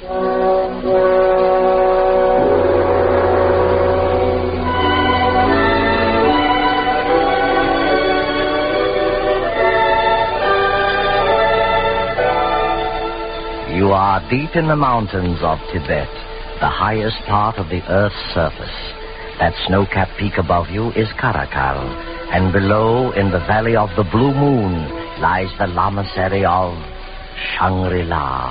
You are deep in the mountains of Tibet, the highest part of the Earth's surface. That snow-capped peak above you is Karakal, and below, in the valley of the Blue Moon, lies the lamasery of Shangri-La.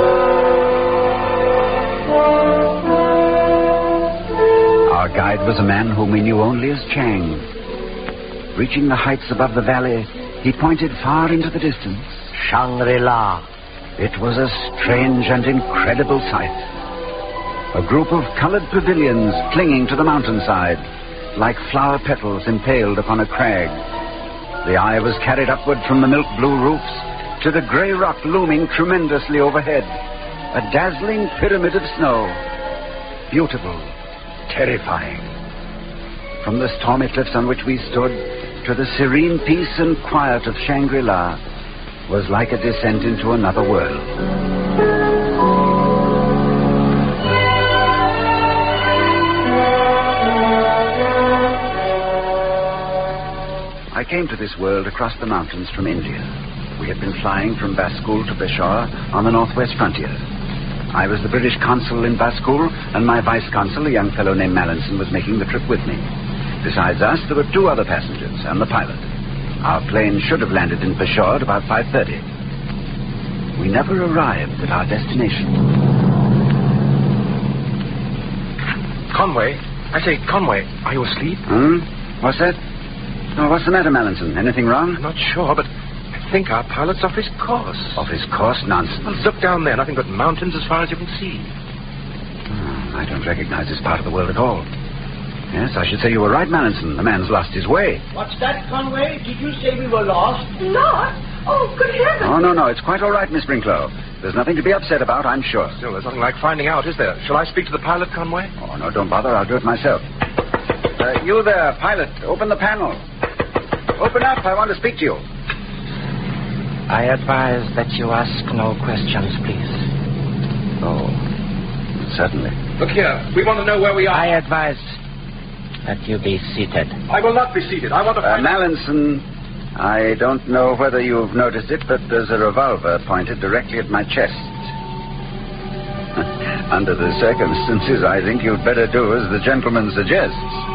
Our guide was a man whom we knew only as Chang. Reaching the heights above the valley, he pointed far into the distance. Shangri-La. It was a strange and incredible sight. A group of colored pavilions clinging to the mountainside, like flower petals impaled upon a crag. The eye was carried upward from the milk blue roofs to the gray rock looming tremendously overhead. A dazzling pyramid of snow. Beautiful, terrifying. From the stormy cliffs on which we stood to the serene peace and quiet of Shangri-La was like a descent into another world. I came to this world across the mountains from India. We had been flying from Baskul to Peshawar on the northwest frontier. I was the British consul in Baskul, and my vice-consul, a young fellow named Mallinson, was making the trip with me. Besides us, there were 2 other passengers and the pilot. Our plane should have landed in Peshawar at about 5:30. We never arrived at our destination. Conway? I say, Conway, are you asleep? What's that? Oh, what's the matter, Mallinson? Anything wrong? I'm not sure, but I think our pilot's off his course. Off his course? Nonsense. Well, look down there. Nothing but mountains as far as you can see. I don't recognize this part of the world at all. Yes, I should say you were right, Mallinson. The man's lost his way. What's that, Conway? Did you say we were lost? Lost? Oh, good heavens. Oh, no, it's quite all right, Miss Brinklow. There's nothing to be upset about, I'm sure. Still, there's nothing like finding out, is there? Shall I speak to the pilot, Conway? Oh, no, don't bother. I'll do it myself. You there, pilot. Open the panel. Open up. I want to speak to you. I advise that you ask no questions, please. Oh, certainly. Look here. We want to know where we are. I advise that you be seated. I will not be seated. I want to find... Mallinson, I don't know whether you've noticed it, but there's a revolver pointed directly at my chest. Under the circumstances, I think you'd better do as the gentleman suggests.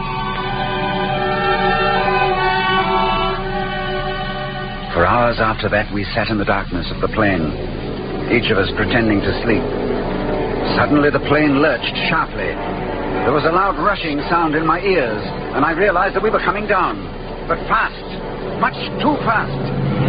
For hours after that, we sat in the darkness of the plane, each of us pretending to sleep. Suddenly, the plane lurched sharply. There was a loud rushing sound in my ears, and I realized that we were coming down. But fast. Much too fast.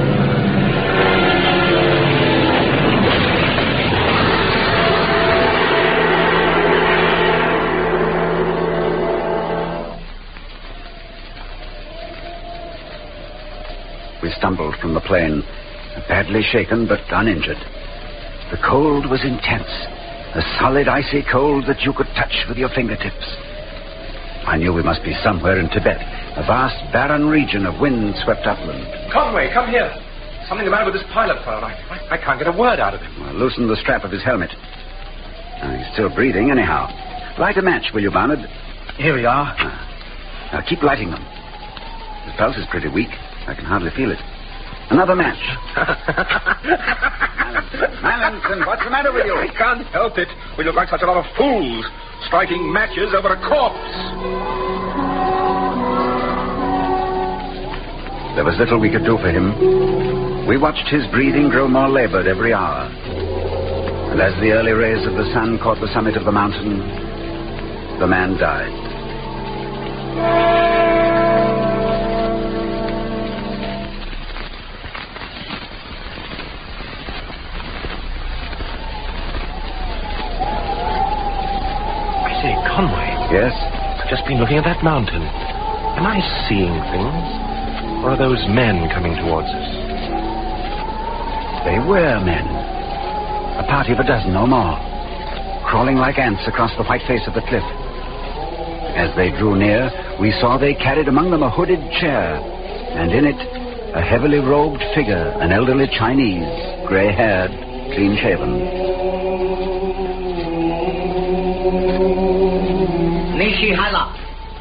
We stumbled from the plane, badly shaken but uninjured. The cold was intense. A solid, icy cold that you could touch with your fingertips. I knew we must be somewhere in Tibet, a vast, barren region of wind-swept upland. Conway, come here. Something the matter with this pilot fellow. I can't get a word out of him. Well, loosen the strap of his helmet. He's still breathing, anyhow. Light a match, will you, Barnard? Here we are. Now, keep lighting them. His pulse is pretty weak. I can hardly feel it. Another match. Mallinson, what's the matter with you? I can't help it. We look like such a lot of fools, striking matches over a corpse. There was little we could do for him. We watched his breathing grow more labored every hour. And as the early rays of the sun caught the summit of the mountain, the man died. Conway. Yes? I've just been looking at that mountain. Am I seeing things? Or are those men coming towards us? They were men. A party of a dozen or more, crawling like ants across the white face of the cliff. As they drew near, we saw they carried among them a hooded chair, and in it, a heavily robed figure, an elderly Chinese, gray-haired, clean-shaven. Shihala.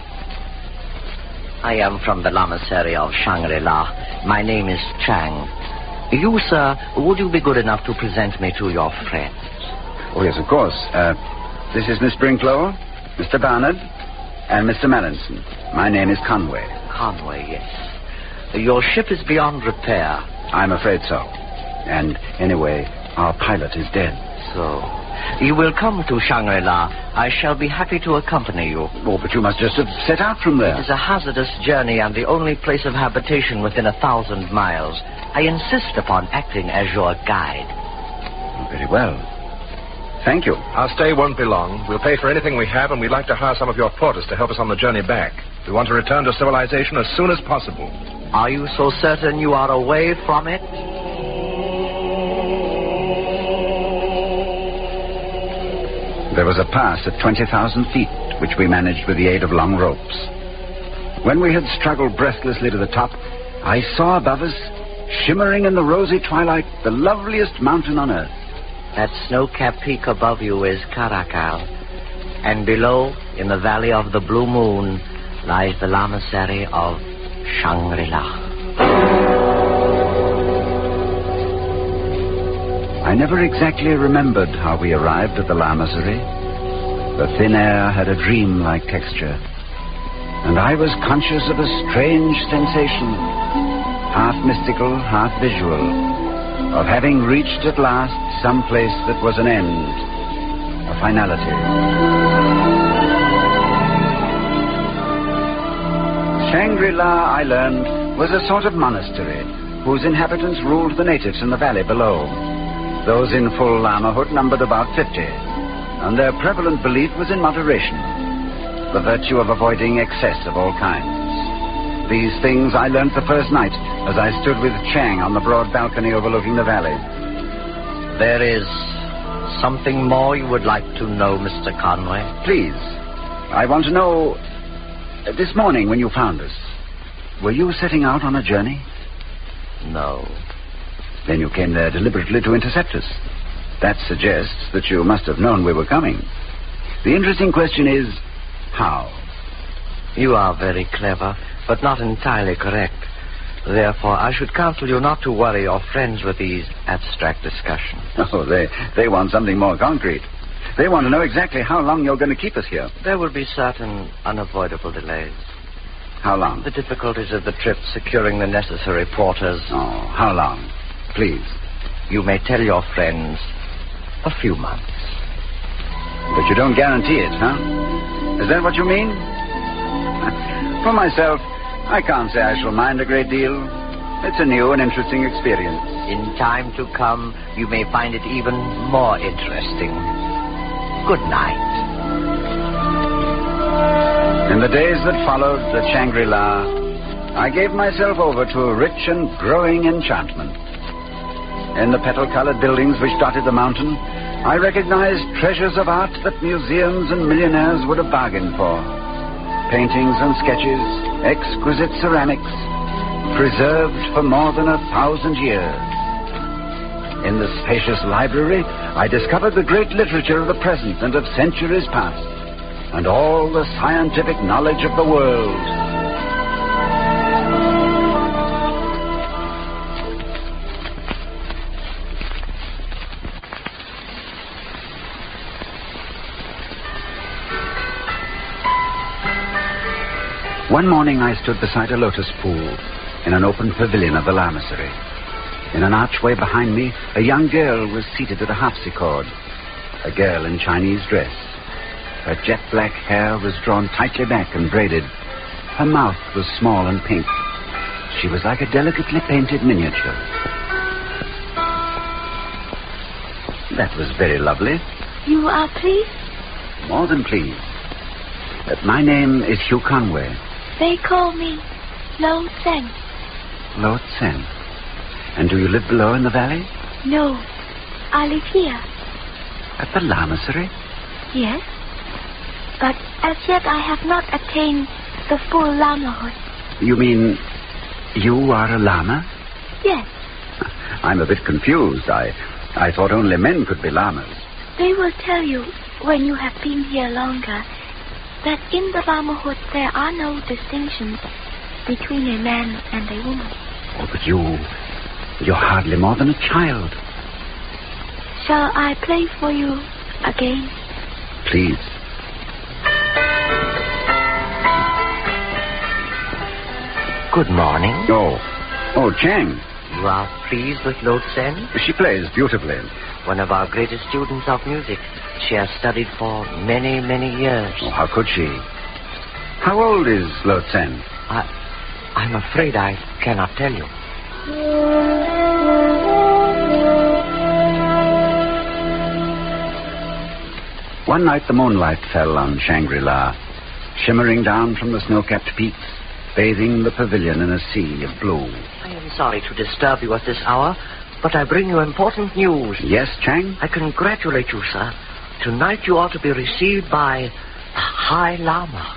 I am from the lamasery of Shangri-La. My name is Chang. You, sir, would you be good enough to present me to your friends? Oh, yes, of course. This is Miss Brinklow, Mr. Barnard, and Mr. Mallinson. My name is Conway. Conway, yes. Your ship is beyond repair. I'm afraid so. And anyway, our pilot is dead. So, you will come to Shangri-La. I shall be happy to accompany you. Oh, but you must just have set out from there. It is a hazardous journey and the only place of habitation within 1,000 miles. I insist upon acting as your guide. Oh, very well. Thank you. Our stay won't be long. We'll pay for anything we have, and we'd like to hire some of your porters to help us on the journey back. We want to return to civilization as soon as possible. Are you so certain you are away from it? There was a pass at 20,000 feet, which we managed with the aid of long ropes. When we had struggled breathlessly to the top, I saw above us, shimmering in the rosy twilight, the loveliest mountain on earth. That snow-capped peak above you is Caracal. And below, in the valley of the Blue Moon, lies the lamasery of Shangri-La. I never exactly remembered how we arrived at the lamasery. The thin air had a dream-like texture, and I was conscious of a strange sensation, half mystical, half visual, of having reached at last some place that was an end, a finality. Shangri-La, I learned, was a sort of monastery whose inhabitants ruled the natives in the valley below. Those in full lamahood numbered about 50, and their prevalent belief was in moderation, the virtue of avoiding excess of all kinds. These things I learnt the first night as I stood with Chang on the broad balcony overlooking the valley. There is something more you would like to know, Mr. Conway? Please. I want to know, this morning when you found us, were you setting out on a journey? No. Then you came there deliberately to intercept us. That suggests that you must have known we were coming. The interesting question is, how? You are very clever, but not entirely correct. Therefore, I should counsel you not to worry your friends with these abstract discussions. Oh, they want something more concrete. They want to know exactly how long you're going to keep us here. There will be certain unavoidable delays. How long? The difficulties of the trip, securing the necessary porters. Oh, how long? Please. You may tell your friends a few months. But you don't guarantee it, huh? Is that what you mean? For myself, I can't say I shall mind a great deal. It's a new and interesting experience. In time to come, you may find it even more interesting. Good night. In the days that followed at Shangri-La, I gave myself over to a rich and growing enchantment. In the petal-colored buildings which dotted the mountain, I recognized treasures of art that museums and millionaires would have bargained for. Paintings and sketches, exquisite ceramics, preserved for more than 1,000 years. In the spacious library, I discovered the great literature of the present and of centuries past, and all the scientific knowledge of the world. One morning I stood beside a lotus pool in an open pavilion of the lamasery. In an archway behind me, a young girl was seated at a harpsichord, a girl in Chinese dress. Her jet-black hair was drawn tightly back and braided. Her mouth was small and pink. She was like a delicately painted miniature. That was very lovely. You are pleased? More than pleased. My name is Hugh Conway. They call me Lo Tseng. Lo Tseng. And do you live below in the valley? No, I live here. At the lamasery? Yes, but as yet I have not attained the full lamahood. You mean you are a lama? Yes. I'm a bit confused. I thought only men could be lamas. They will tell you when you have been here longer. that in the Lamahood there are no distinctions between a man and a woman. Oh, but you're hardly more than a child. Shall I play for you again? Please. Good morning. Oh, Chang. You are pleased with Lo Tsen? She plays beautifully. One of our greatest students of music. She has studied for many, many years. Oh, how could she? How old is Lo Tsen? I'm afraid I cannot tell you. One night the moonlight fell on Shangri-La, shimmering down from the snow-capped peaks, bathing the pavilion in a sea of blue. I am sorry to disturb you at this hour, but I bring you important news. Yes, Chang? I congratulate you, sir. Tonight you are to be received by the High Lama.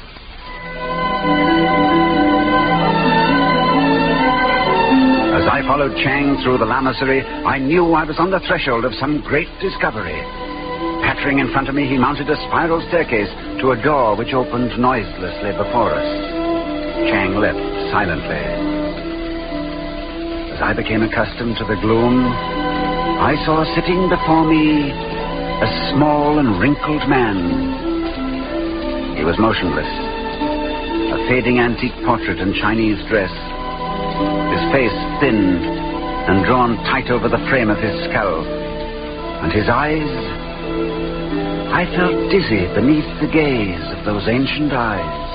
As I followed Chang through the lamasery, I knew I was on the threshold of some great discovery. Pattering in front of me, he mounted a spiral staircase to a door which opened noiselessly before us. Chang left silently. As I became accustomed to the gloom, I saw sitting before me a small and wrinkled man. He was motionless, a fading antique portrait in Chinese dress, his face thin and drawn tight over the frame of his skull, and his eyes... I felt dizzy beneath the gaze of those ancient eyes.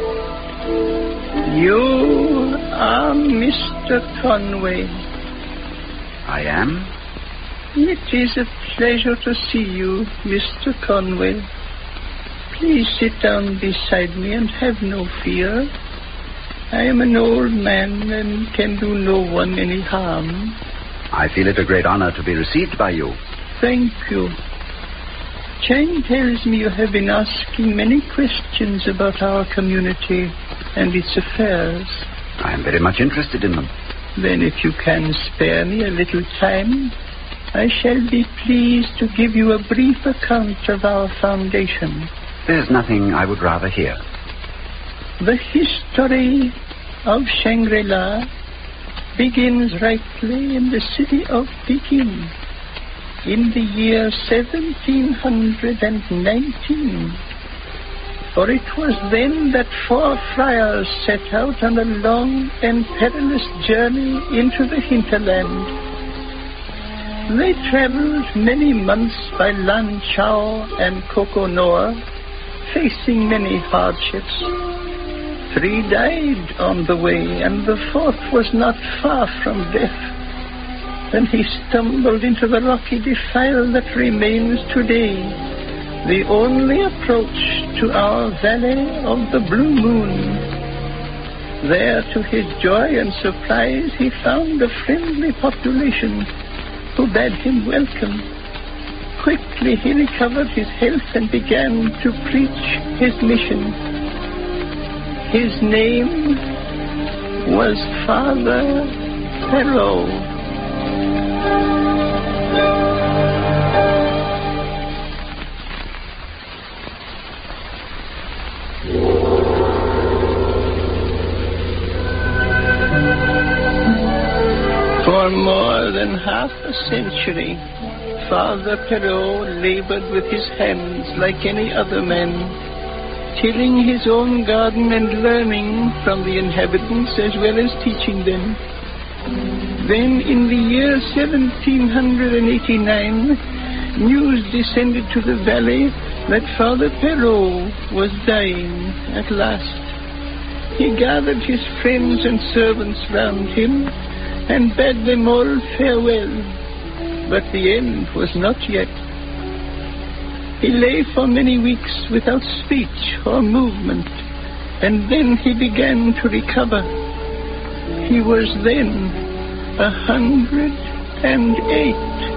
You are Mr. Conway. I am? It is a pleasure to see you, Mr. Conway. Please sit down beside me and have no fear. I am an old man and can do no one any harm. I feel it a great honor to be received by you. Thank you. Chang tells me you have been asking many questions about our community and its affairs. I am very much interested in them. Then if you can spare me a little time, I shall be pleased to give you a brief account of our foundation. There's nothing I would rather hear. The history of Shangri-La begins rightly in the city of Peking in the year 1719. For it was then that 4 friars set out on a long and perilous journey into the hinterland. They traveled many months by Lan Chao and Koko Noa, facing many hardships. 3 died on the way, and the 4th was not far from death. Then he stumbled into the rocky defile that remains today, the only approach to our Valley of the Blue Moon. There, to his joy and surprise, he found a friendly population who bade him welcome. Quickly he recovered his health and began to preach his mission. His name was Father Perrault. For more than half a century, Father Perrault labored with his hands like any other man, tilling his own garden and learning from the inhabitants as well as teaching them. Then in the year 1789, news descended to the valley that Father Perrault was dying at last. He gathered his friends and servants round him and bade them all farewell. But the end was not yet. He lay for many weeks without speech or movement, and then he began to recover. He was then 108.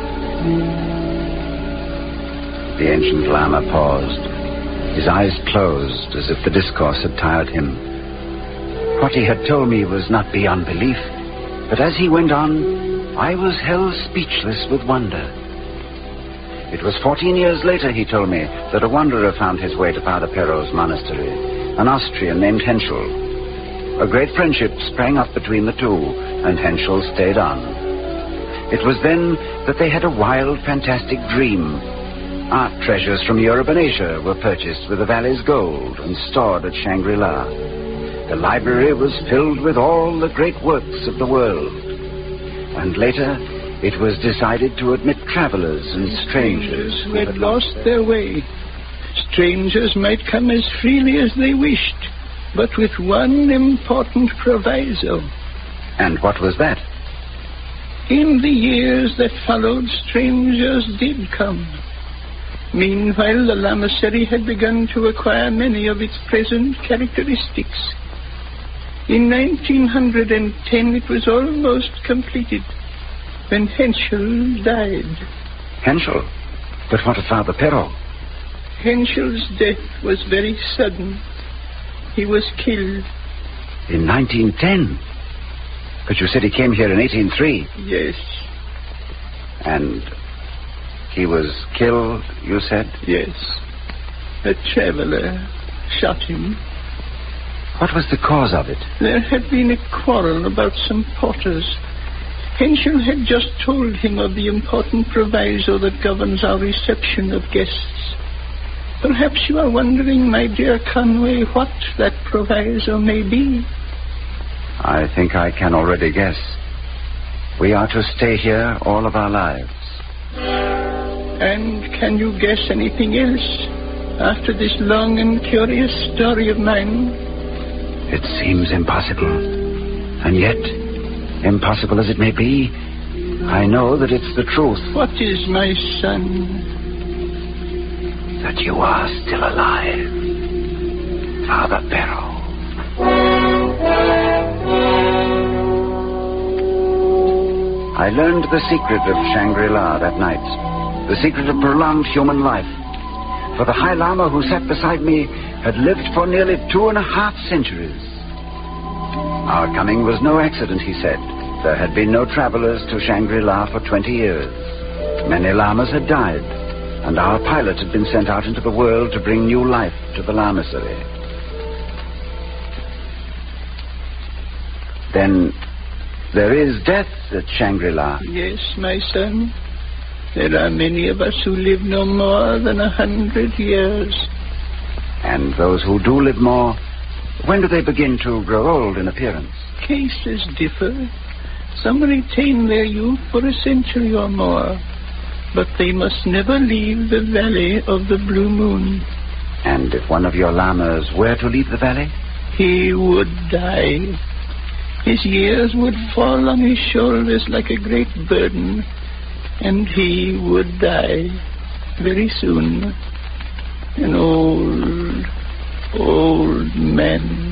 The ancient Lama paused. His eyes closed as if the discourse had tired him. What he had told me was not beyond belief, but as he went on, I was held speechless with wonder. It was 14 years later, he told me, that a wanderer found his way to Father Perro's monastery, an Austrian named Henschel. A great friendship sprang up between the two, and Henschel stayed on. It was then that they had a wild, fantastic dream. Art treasures from Europe and Asia were purchased with the valley's gold and stored at Shangri-La. The library was filled with all the great works of the world. And later, it was decided to admit travelers and strangers who had lost their way. Strangers might come as freely as they wished, but with one important proviso. And what was that? In the years that followed, strangers did come. Meanwhile, the lamasery had begun to acquire many of its present characteristics. In 1910, it was almost completed when Henschel died. Henschel? But what of Father Perro? Henschel's death was very sudden. He was killed. In 1910? But you said he came here in 1803. Yes. And he was killed, you said? Yes. A traveler shot him. What was the cause of it? There had been a quarrel about some porters. Henschel had just told him of the important proviso that governs our reception of guests. Perhaps you are wondering, my dear Conway, what that proviso may be. I think I can already guess. We are to stay here all of our lives. And can you guess anything else after this long and curious story of mine? It seems impossible. And yet, impossible as it may be, I know that it's the truth. What is, my son? That you are still alive, Father Perro. I learned the secret of Shangri-La that night. The secret of prolonged human life. For the High Lama who sat beside me had lived for nearly 2.5 centuries. Our coming was no accident, he said. There had been no travelers to Shangri-La for 20 years. Many lamas had died, and our pilot had been sent out into the world to bring new life to the lamasery. Then there is death at Shangri-La. Yes, my son. There are many of us who live no more than 100 years. And those who do live more, when do they begin to grow old in appearance? Cases differ. Some retain their youth for a century or more, but they must never leave the valley of the Blue Moon. And if one of your lamas were to leave the valley? He would die. His years would fall on his shoulders like a great burden, and he would die very soon. An old, old man.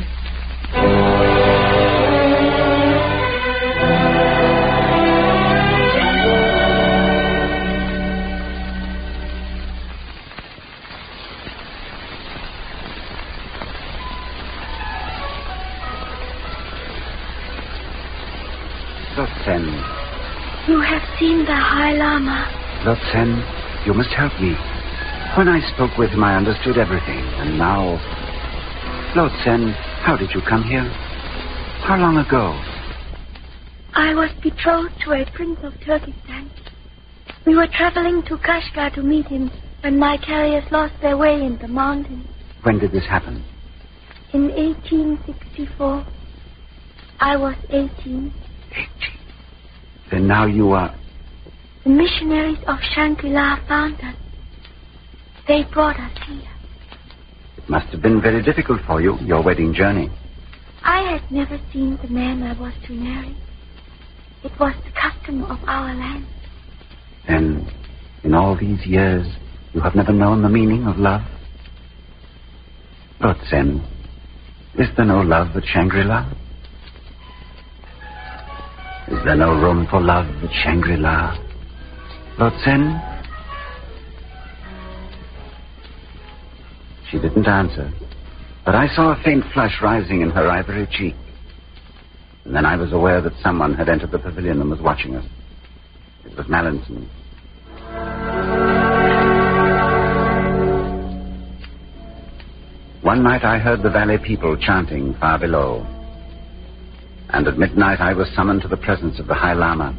Lotsen. You have seen the High Lama. Lotsen, you must help me. When I spoke with him, I understood everything. And now... Lotsen, how did you come here? How long ago? I was betrothed to a prince of Turkestan. We were traveling to Kashgar to meet him when my carriers lost their way in the mountains. When did this happen? In 1864. I was 18. 18. Then now you are... The missionaries of Shangri-La found us. They brought us here. It must have been very difficult for you, your wedding journey. I had never seen the man I was to marry. It was the custom of our land. Then, in all these years, you have never known the meaning of love? Lotsen, is there no love at Shangri-La? Is there no room for love at Shangri-La? Lotsen? She didn't answer, but I saw a faint flush rising in her ivory cheek. And then I was aware that someone had entered the pavilion and was watching us. It was Mallinson. One night I heard the valley people chanting far below. And at midnight I was summoned to the presence of the High Lama.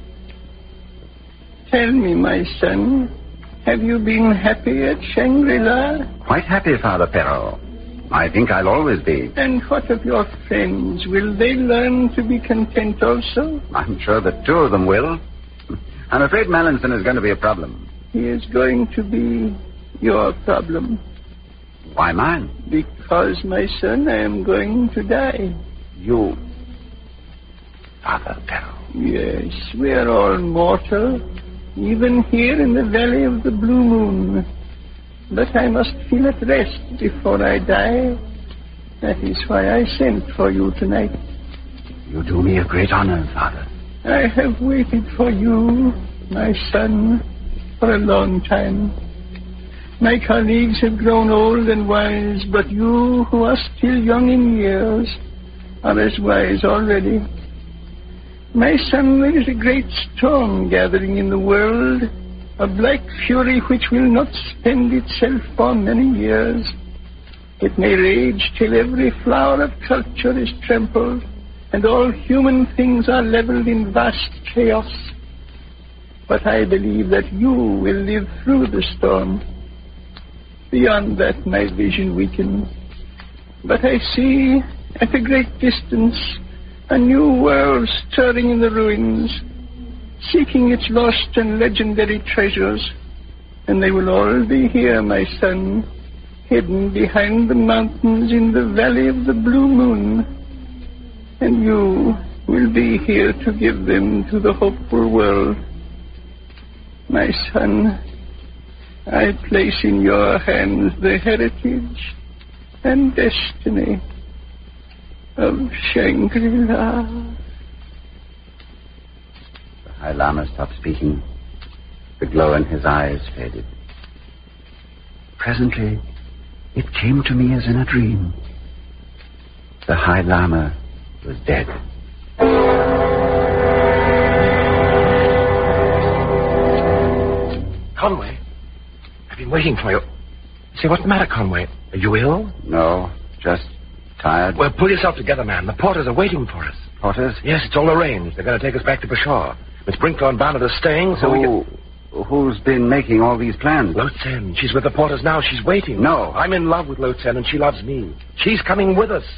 Tell me, my son, have you been happy at Shangri-La? Quite happy, Father Perrault. I think I'll always be. And what of your friends? Will they learn to be content also? I'm sure that two of them will. I'm afraid Mallinson is going to be a problem. He is going to be your problem. Why mine? Because, my son, I am going to die. You, Father Perrault. Yes, we are all mortal, even here in the Valley of the Blue Moon. But I must feel at rest before I die. That is why I sent for you tonight. You do me a great honor, Father. I have waited for you, my son, for a long time. My colleagues have grown old and wise, but you, who are still young in years, are as wise already. My son, there is a great storm gathering in the world, a black fury which will not spend itself for many years. It may rage till every flower of culture is trampled, and all human things are leveled in vast chaos. But I believe that you will live through the storm. Beyond that, my vision weakens. But I see, at a great distance, a new world stirring in the ruins, seeking its lost and legendary treasures. And they will all be here, my son, hidden behind the mountains in the Valley of the Blue Moon. And you will be here to give them to the hopeful world. My son, I place in your hands the heritage and destiny of Shangri-La. The High Lama stopped speaking. The glow in his eyes faded. Presently, it came to me as in a dream. The High Lama was dead. Conway, I've been waiting for you. Say, what's the matter, Conway? Are you ill? No, just tired. Well, pull yourself together, man. The porters are waiting for us. Porters? Yes, it's all arranged. They're going to take us back to Peshawar. Miss Brinklow and Barnett are staying, so Who's been making all these plans? Lotsen. She's with the porters now. She's waiting. No. I'm in love with Lotsen, and she loves me. She's coming with us.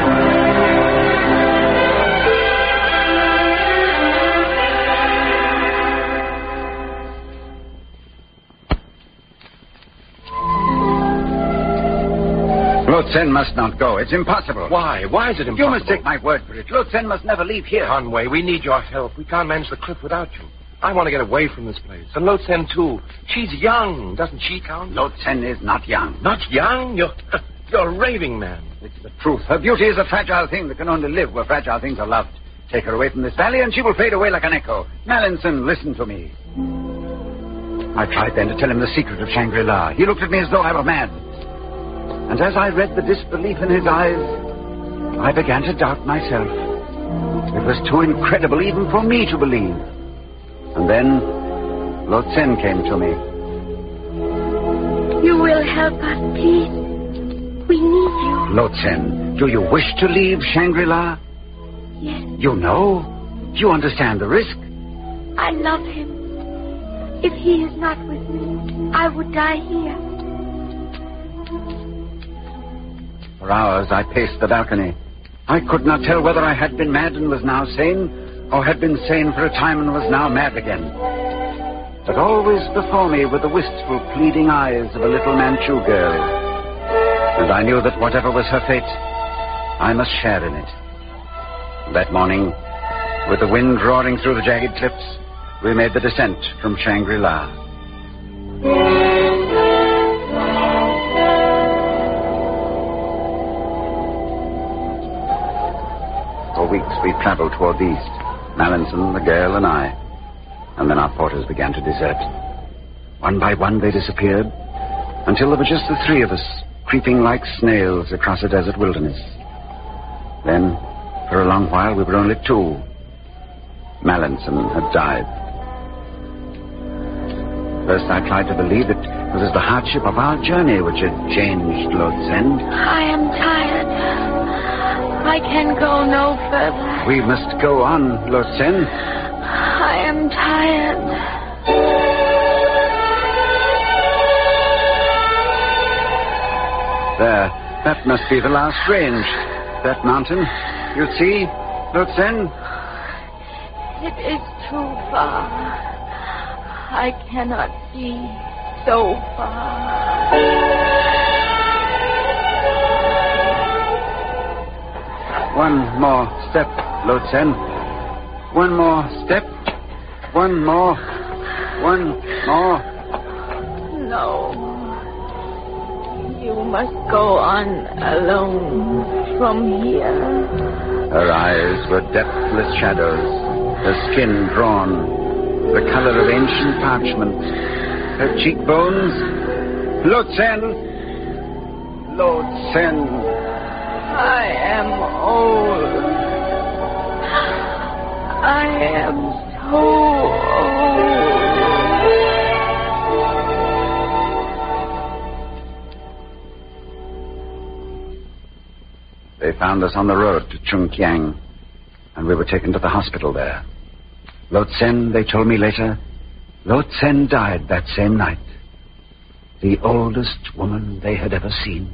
Lotsen must not go. It's impossible. Why? Why is it impossible? You must take my word for it. Lotsen must never leave here. Conway, we need your help. We can't manage the cliff without you. I want to get away from this place. And Lotsen, too. She's young. Doesn't she count? Lotsen is not young. Not young? You're a raving man. It's the truth. Her beauty is a fragile thing that can only live where fragile things are loved. Take her away from this valley and she will fade away like an echo. Mallinson, listen to me. I tried then to tell him the secret of Shangri-La. He looked at me as though I were mad. And as I read the disbelief in his eyes, I began to doubt myself. It was too incredible even for me to believe. And then Lotsen came to me. You will help us, please. We need you. Lotsen, do you wish to leave Shangri-La? Yes. You know? You understand the risk? I love him. If he is not with me, I would die here. For hours I paced the balcony. I could not tell whether I had been mad and was now sane, or had been sane for a time and was now mad again. But always before me were the wistful, pleading eyes of a little Manchu girl. And I knew that whatever was her fate, I must share in it. That morning, with the wind roaring through the jagged cliffs, we made the descent from Shangri-La. For weeks we traveled toward the east, Mallinson, the girl, and I. And then our porters began to desert. One by one they disappeared, until there were just the three of us, creeping like snails across a desert wilderness. Then, for a long while, we were only two. Mallinson had died. First I tried to believe that It was the hardship of our journey which had changed Lotsen. I am tired. I can go no further. We must go on, Lotsen. I am tired. There. That must be the last range. That mountain. You see, Lotsen? It is too far. I cannot see so far. One more step, Lotsen. One more step. One more. One more. No. You must go on alone from here. Her eyes were depthless shadows, her skin drawn, the color of ancient parchment, her cheekbones. Lotsen! Lotsen! I am old. I am so old. They found us on the road to Chungkiang, and we were taken to the hospital there. Lotsen, they told me later, Lotsen died that same night. The oldest woman they had ever seen.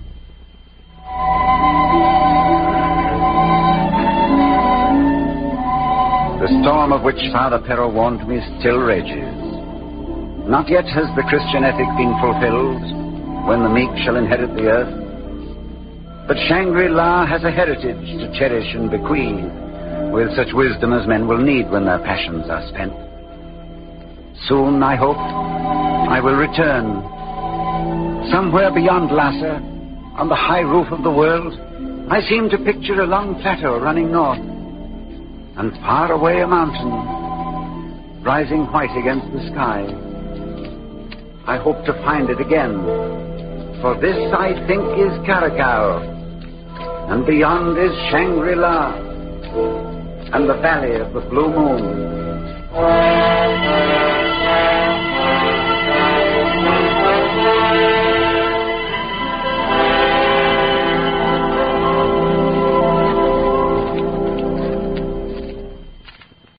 The storm of which Father Pero warned me still rages. Not yet has the Christian ethic been fulfilled, when the meek shall inherit the earth. But Shangri-La has a heritage to cherish and bequeath, with such wisdom as men will need when their passions are spent. Soon, I hope, I will return. Somewhere beyond Lhasa, on the high roof of the world, I seem to picture a long plateau running north, and far away a mountain, rising white against the sky. I hope to find it again, for this, I think, is Caracal, and beyond is Shangri-La, and the Valley of the Blue Moon.